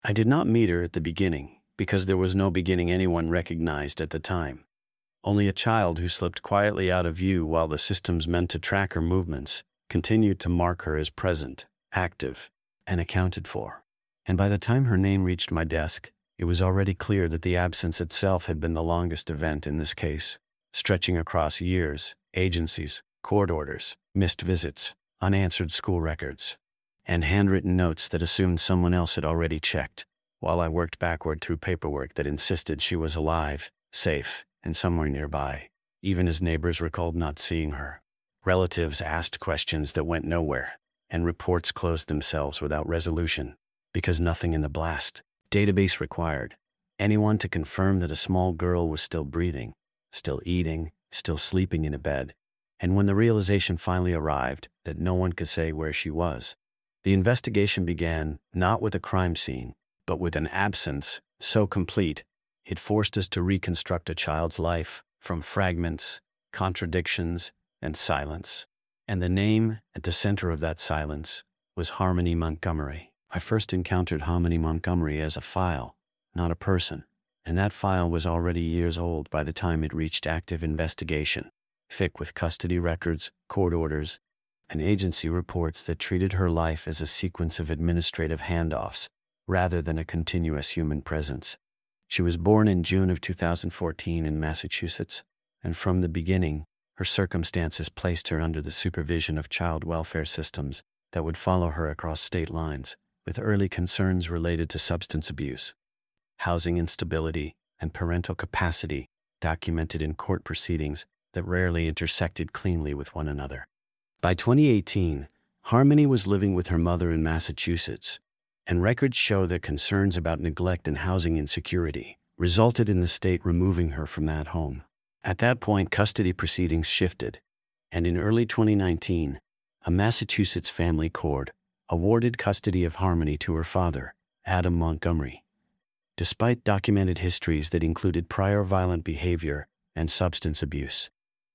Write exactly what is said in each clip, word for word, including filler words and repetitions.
I did not meet her at the beginning, because there was no beginning anyone recognized at the time. Only a child who slipped quietly out of view while the systems meant to track her movements continued to mark her as present, active, and accounted for. And by the time her name reached my desk, it was already clear that the absence itself had been the longest event in this case, stretching across years, agencies, court orders, missed visits, unanswered school records, and handwritten notes that assumed someone else had already checked, while I worked backward through paperwork that insisted she was alive, safe, and somewhere nearby, even as neighbors recalled not seeing her. Relatives asked questions that went nowhere, and reports closed themselves without resolution, because nothing in the blast database required anyone to confirm that a small girl was still breathing, still eating, still sleeping in a bed. And when the realization finally arrived that no one could say where she was, the investigation began not with a crime scene, but with an absence so complete it forced us to reconstruct a child's life from fragments, contradictions, and silence. And the name at the center of that silence was Harmony Montgomery. I first encountered Harmony Montgomery as a file, not a person, and that file was already years old by the time it reached active investigation, thick with custody records, court orders, and agency reports that treated her life as a sequence of administrative handoffs rather than a continuous human presence. She was born in June of two thousand fourteen in Massachusetts, and from the beginning, her circumstances placed her under the supervision of child welfare systems that would follow her across state lines, with early concerns related to substance abuse, housing instability, and parental capacity documented in court proceedings that rarely intersected cleanly with one another. By twenty eighteen, Harmony was living with her mother in Massachusetts, and records show that concerns about neglect and housing insecurity resulted in the state removing her from that home. At that point, custody proceedings shifted, and in early twenty nineteen, a Massachusetts family court awarded custody of Harmony to her father, Adam Montgomery, despite documented histories that included prior violent behavior and substance abuse.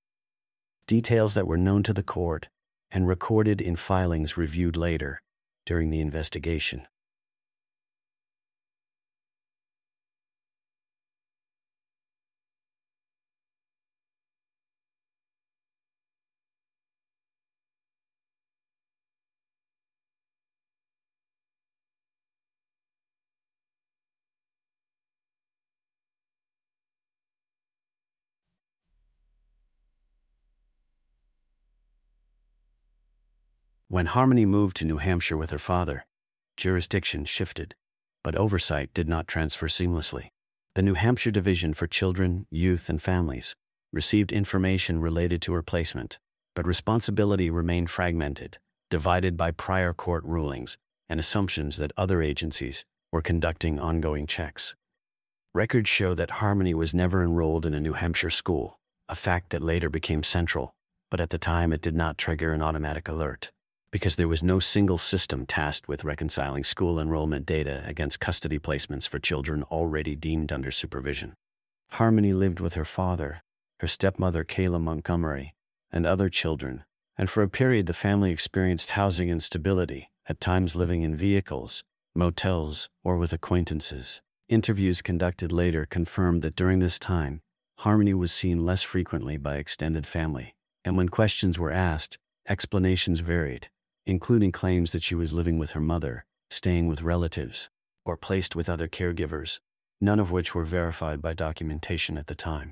Details that were known to the court and recorded in filings reviewed later during the investigation. When Harmony moved to New Hampshire with her father, jurisdiction shifted, but oversight did not transfer seamlessly. The New Hampshire Division for Children, Youth, and Families received information related to her placement, but responsibility remained fragmented, divided by prior court rulings and assumptions that other agencies were conducting ongoing checks. Records show that Harmony was never enrolled in a New Hampshire school, a fact that later became central, but at the time it did not trigger an automatic alert, because there was no single system tasked with reconciling school enrollment data against custody placements for children already deemed under supervision. Harmony lived with her father, her stepmother Kayla Montgomery, and other children, and for a period the family experienced housing instability, at times living in vehicles, motels, or with acquaintances. Interviews conducted later confirmed that during this time, Harmony was seen less frequently by extended family, and when questions were asked, explanations varied, including claims that she was living with her mother, staying with relatives, or placed with other caregivers, none of which were verified by documentation at the time.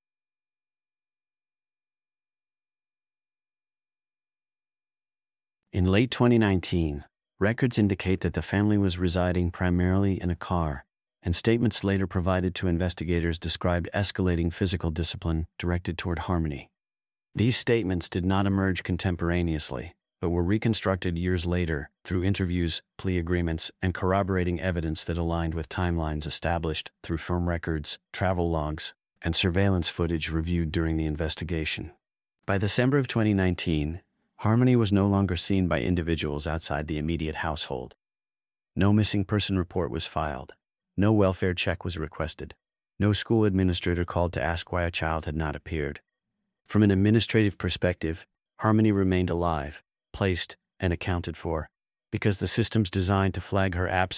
In late twenty nineteen, records indicate that the family was residing primarily in a car, and statements later provided to investigators described escalating physical discipline directed toward Harmony. These statements did not emerge contemporaneously, but were reconstructed years later through interviews, plea agreements, and corroborating evidence that aligned with timelines established through firm records, travel logs, and surveillance footage reviewed during the investigation. By December of twenty nineteen, Harmony was no longer seen by individuals outside the immediate household. No missing person report was filed. No welfare check was requested. No school administrator called to ask why a child had not appeared. From an administrative perspective, Harmony remained alive, placed, and accounted for, because the systems designed to flag her absence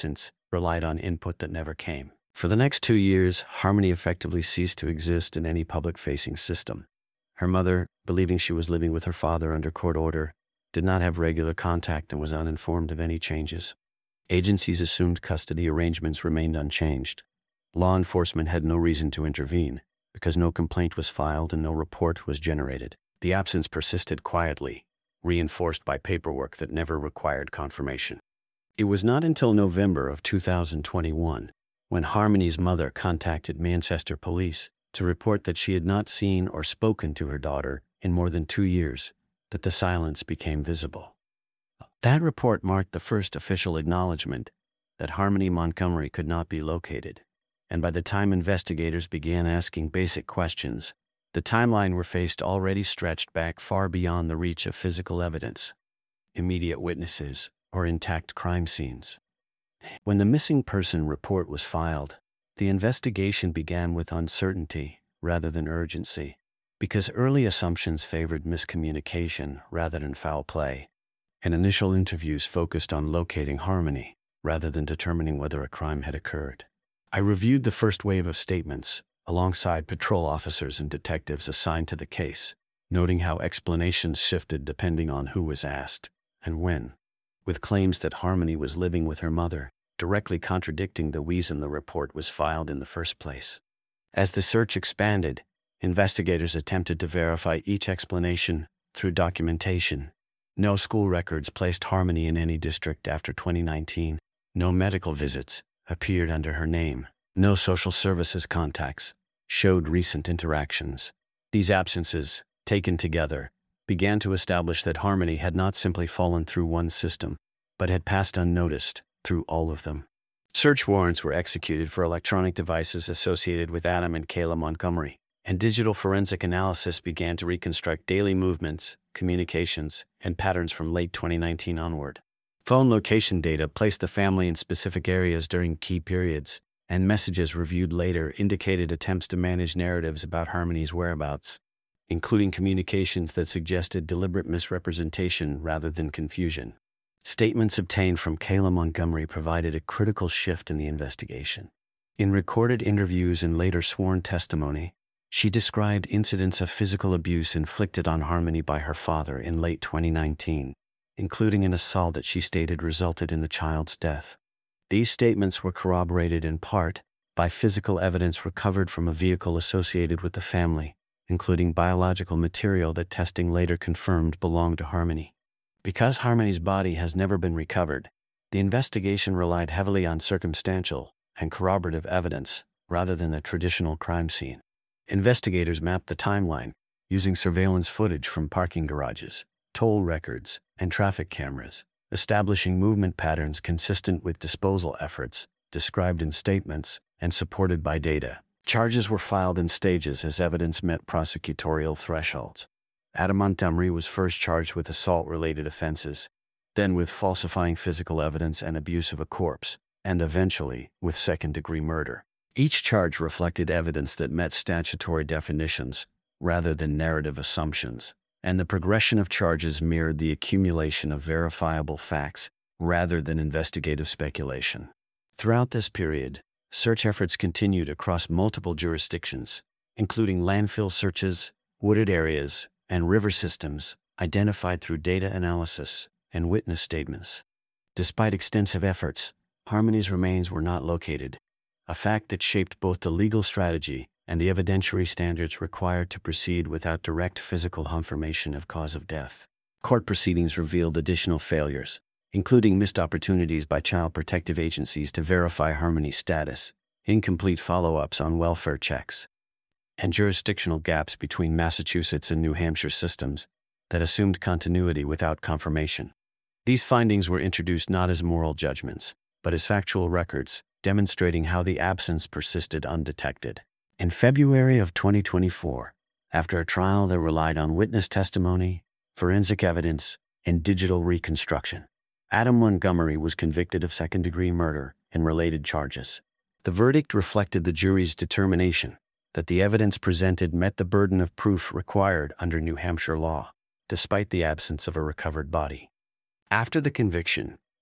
relied on input that never came. For the next two years, Harmony effectively ceased to exist in any public-facing system. Her mother, believing she was living with her father under court order, did not have regular contact and was uninformed of any changes. Agencies assumed custody arrangements remained unchanged. Law enforcement had no reason to intervene, because no complaint was filed and no report was generated. The absence persisted quietly, reinforced by paperwork that never required confirmation. It was not until November of two thousand twenty-one, when Harmony's mother contacted Manchester Police to report that she had not seen or spoken to her daughter in more than two years, that the silence became visible. That report marked the first official acknowledgement that Harmony Montgomery could not be located, and by the time investigators began asking basic questions, the timeline we faced already stretched back far beyond the reach of physical evidence, immediate witnesses, or intact crime scenes. When the missing person report was filed, the investigation began with uncertainty rather than urgency, because early assumptions favored miscommunication rather than foul play, and initial interviews focused on locating Harmony rather than determining whether a crime had occurred. I reviewed the first wave of statements alongside patrol officers and detectives assigned to the case, noting how explanations shifted depending on who was asked and when, with claims that Harmony was living with her mother, directly contradicting the reason the report was filed in the first place. As the search expanded, investigators attempted to verify each explanation through documentation. No school records placed Harmony in any district after twenty nineteen. No medical visits appeared under her name. No social services contacts showed recent interactions. These absences, taken together, began to establish that Harmony had not simply fallen through one system, but had passed unnoticed through all of them. Search warrants were executed for electronic devices associated with Adam and Kayla Montgomery, and digital forensic analysis began to reconstruct daily movements, communications, and patterns from late twenty nineteen onward. Phone location data placed the family in specific areas during key periods, and messages reviewed later indicated attempts to manage narratives about Harmony's whereabouts, including communications that suggested deliberate misrepresentation rather than confusion. Statements obtained from Kayla Montgomery provided a critical shift in the investigation. In recorded interviews and later sworn testimony, she described incidents of physical abuse inflicted on Harmony by her father in late twenty nineteen, including an assault that she stated resulted in the child's death. These statements were corroborated in part by physical evidence recovered from a vehicle associated with the family, including biological material that testing later confirmed belonged to Harmony. Because Harmony's body has never been recovered, the investigation relied heavily on circumstantial and corroborative evidence rather than a traditional crime scene. Investigators mapped the timeline using surveillance footage from parking garages, toll records, and traffic cameras, establishing movement patterns consistent with disposal efforts described in statements and supported by data. Charges were filed in stages as evidence met prosecutorial thresholds. Adam Montgomery was first charged with assault-related offenses, then with falsifying physical evidence and abuse of a corpse, and eventually with second-degree murder. Each charge reflected evidence that met statutory definitions rather than narrative assumptions, and the progression of charges mirrored the accumulation of verifiable facts rather than investigative speculation. Throughout this period, search efforts continued across multiple jurisdictions, including landfill searches, wooded areas, and river systems identified through data analysis and witness statements. Despite extensive efforts, Harmony's remains were not located, a fact that shaped both the legal strategy and the evidentiary standards required to proceed without direct physical confirmation of cause of death. Court proceedings revealed additional failures, including missed opportunities by child protective agencies to verify Harmony's status, incomplete follow-ups on welfare checks, and jurisdictional gaps between Massachusetts and New Hampshire systems that assumed continuity without confirmation. These findings were introduced not as moral judgments, but as factual records, demonstrating how the absence persisted undetected. In February of twenty twenty-four, after a trial that relied on witness testimony, forensic evidence, and digital reconstruction, Adam Montgomery was convicted of second-degree murder and related charges. The verdict reflected the jury's determination that the evidence presented met the burden of proof required under New Hampshire law, despite the absence of a recovered body. After the conviction,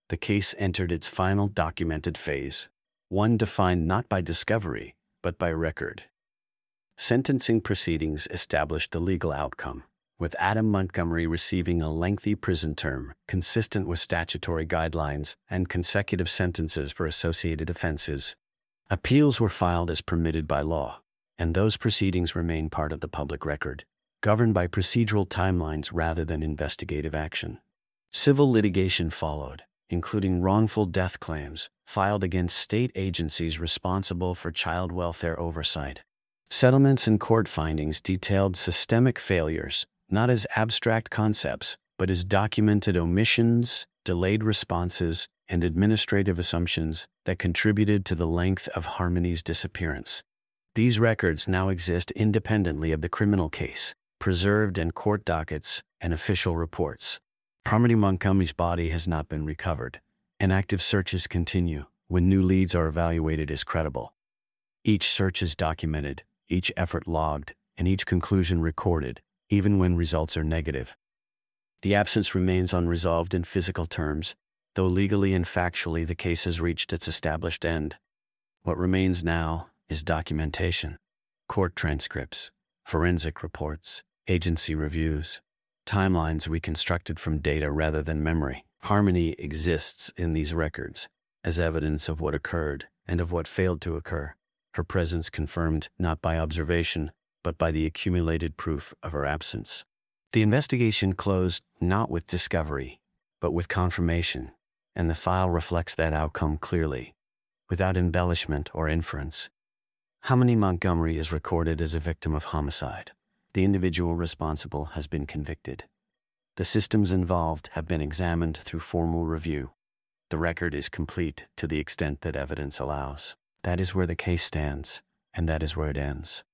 the case entered its final documented phase, one defined not by discovery, but by record. Sentencing proceedings established the legal outcome, with Adam Montgomery receiving a lengthy prison term consistent with statutory guidelines and consecutive sentences for associated offenses. Appeals were filed as permitted by law, and those proceedings remain part of the public record, governed by procedural timelines rather than investigative action. Civil litigation followed, including wrongful death claims filed against state agencies responsible for child welfare oversight. Settlements and court findings detailed systemic failures, not as abstract concepts, but as documented omissions, delayed responses, and administrative assumptions that contributed to the length of Harmony's disappearance. These records now exist independently of the criminal case, preserved in court dockets and official reports. Harmony Montgomery's body has not been recovered, and active searches continue when new leads are evaluated as credible. Each search is documented, each effort logged, and each conclusion recorded, even when results are negative. The absence remains unresolved in physical terms, though legally and factually the case has reached its established end. What remains now is documentation, court transcripts, forensic reports, agency reviews, timelines reconstructed from data rather than memory. Harmony exists in these records as evidence of what occurred and of what failed to occur, her presence confirmed not by observation, but by the accumulated proof of her absence. The investigation closed not with discovery, but with confirmation, and the file reflects that outcome clearly, without embellishment or inference. Harmony Montgomery is recorded as a victim of homicide. The individual responsible has been convicted. The systems involved have been examined through formal review. The record is complete to the extent that evidence allows. That is where the case stands, and that is where it ends.